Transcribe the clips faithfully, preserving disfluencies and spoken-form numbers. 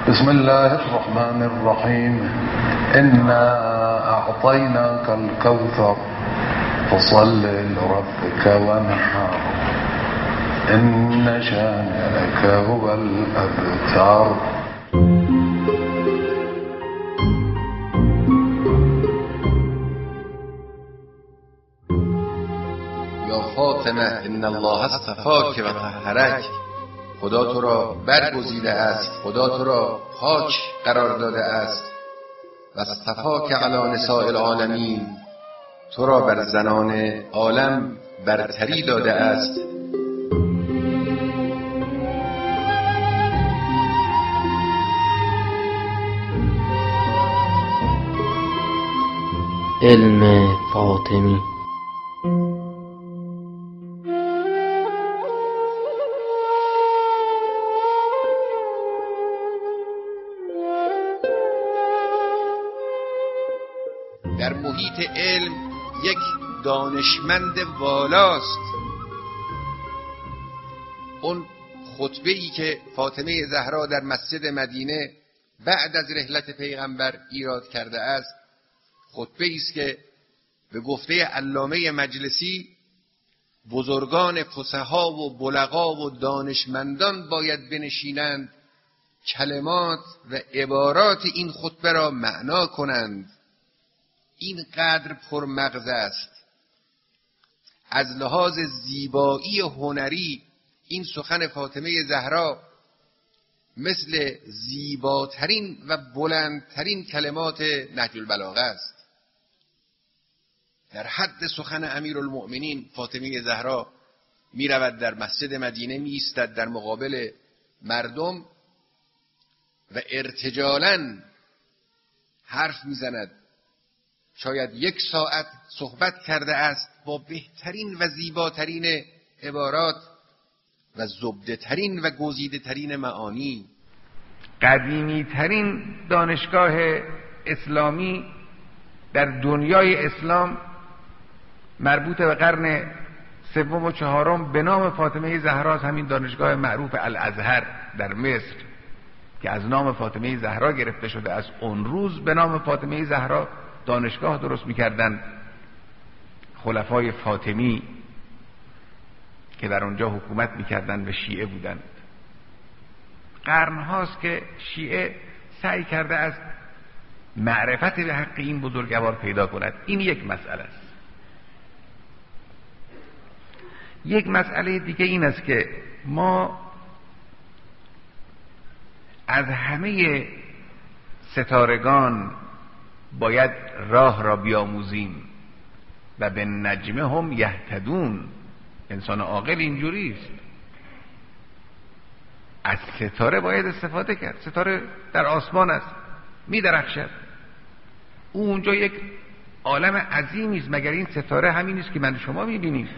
بسم الله الرحمن الرحيم إنا أعطيناك الكوثر فصل لربك وانحر إن شانئك هو الأبتر. یا فاطمه ان الله اصطفاک و طهرک، خدا تو را برگزیده است، خدا تو را پاک قرار داده است و اصطفاک علی نساء العالمین، تو را بر زنان عالم برتری داده است. علم فاطمی. در محیط علم یک دانشمند والاست. اون خطبه‌ای که فاطمه زهرا در مسجد مدینه بعد از رحلت پیغمبر ایراد کرده است، خطبه‌ای است که به گفته علامه مجلسی بزرگان فصحا و بلغا و دانشمندان باید بنشینند کلمات و عبارات این خطبه را معنا کنند. این قدر پرمغز است. از لحاظ زیبایی هنری این سخن فاطمه زهرا مثل زیباترین و بلندترین کلمات نهج البلاغه است. در حد سخن امیرالمؤمنین فاطمه زهرا می رود در مسجد مدینه، می ایستد در مقابل مردم و ارتجالاً حرف می زند. شاید یک ساعت صحبت کرده است با بهترین و زیباترین عبارات و زبده ترین و گزیده ترین معانی. قدیمی ترین دانشگاه اسلامی در دنیای اسلام مربوط به قرن سوم و چهارم به نام فاطمه زهرا، همین دانشگاه معروف الازهر در مصر که از نام فاطمه زهرا گرفته شده. از اون روز به نام فاطمه زهرا دانشگاه درست می‌کردند خلفای فاطمی که در اونجا حکومت می‌کردند و شیعه بودند. قرن هاست که شیعه سعی کرده است معرفت به حق این بزرگوار پیدا کند. این یک مسئله است. یک مسئله دیگه این است که ما از همه ستارگان باید راه را بیاموزیم و به نجم هم یهتدون. انسان عاقل اینجوری است. از ستاره باید استفاده کرد. ستاره در آسمان است، می درخشد. او اونجا یک عالم عظیمی است. مگر این ستاره همین است که من شما می بینیم؟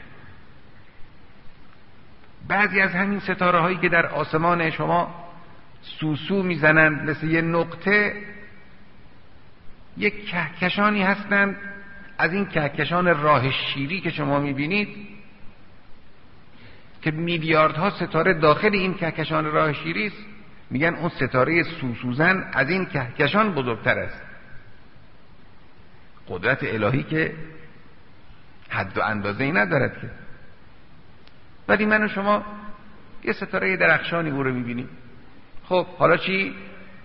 بعضی از همین ستاره هایی که در آسمان شما سوسو می زنند مثل یه نقطه، یک کهکشانی هستند. از این کهکشان راه شیری که شما میبینید که میلیاردها ستاره داخل این کهکشان راه شیری است، میگن اون ستاره سوسوزن از این کهکشان بزرگتر است. قدرت الهی که حد و اندازه‌ای ندارد که. ولی من و شما یه ستاره درخشانی او رو میبینیم. خب حالا چی؟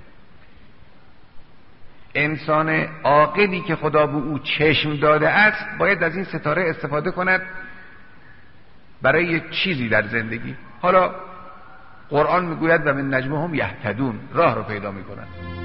انسان عاقلی که خدا به او چشم داده است باید از این ستاره استفاده کند برای یک چیزی در زندگی. حالا قرآن میگوید و من نجمهم یهتدون، راه رو پیدا میکنند.